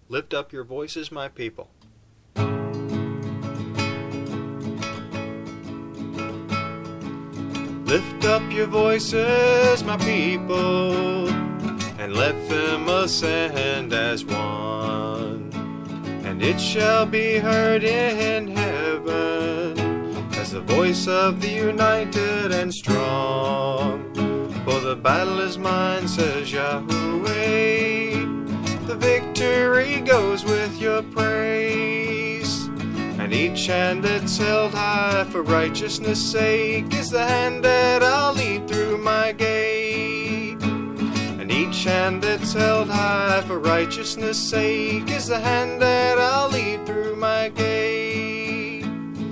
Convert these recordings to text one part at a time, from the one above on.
Lift up your voices, my people. Lift up your voices, my people, and let them ascend as one. And it shall be heard in heaven as the voice of the united and strong. For the battle is mine, says Yahweh. The victory goes with your praise. And each hand that's held high for righteousness' sake is the hand that I'll lead through my gate. And each hand that's held high for righteousness' sake is the hand that I'll lead through my gate.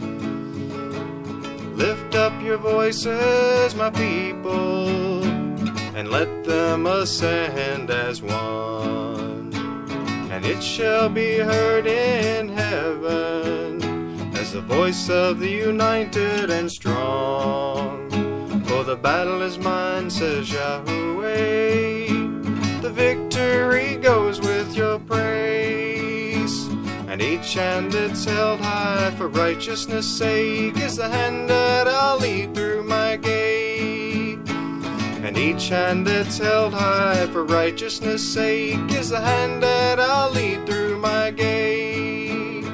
Lift up your voices, my people, and let them ascend as one. And it shall be heard in heaven as the voice of the united and strong. For the battle is mine, says Yahweh. The victory goes with your praise. And each hand that's held high for righteousness' sake is the hand that I'll lead through my gate. And each hand that's held high for righteousness' sake is the hand that I'll lead through my gate.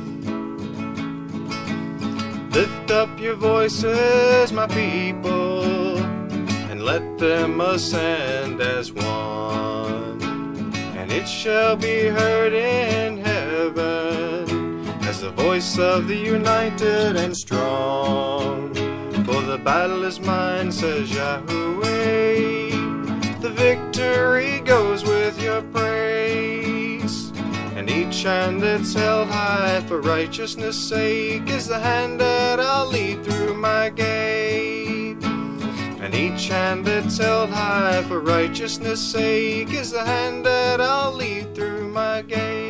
Lift up your voices, my people, and let them ascend as one. And it shall be heard in heaven as the voice of the united and strong. For the battle is mine, says Yahweh. The victory goes with your praise. And each hand that's held high for righteousness' sake is the hand that I'll lead through my gate. And each hand that's held high for righteousness' sake is the hand that I'll lead through my gate.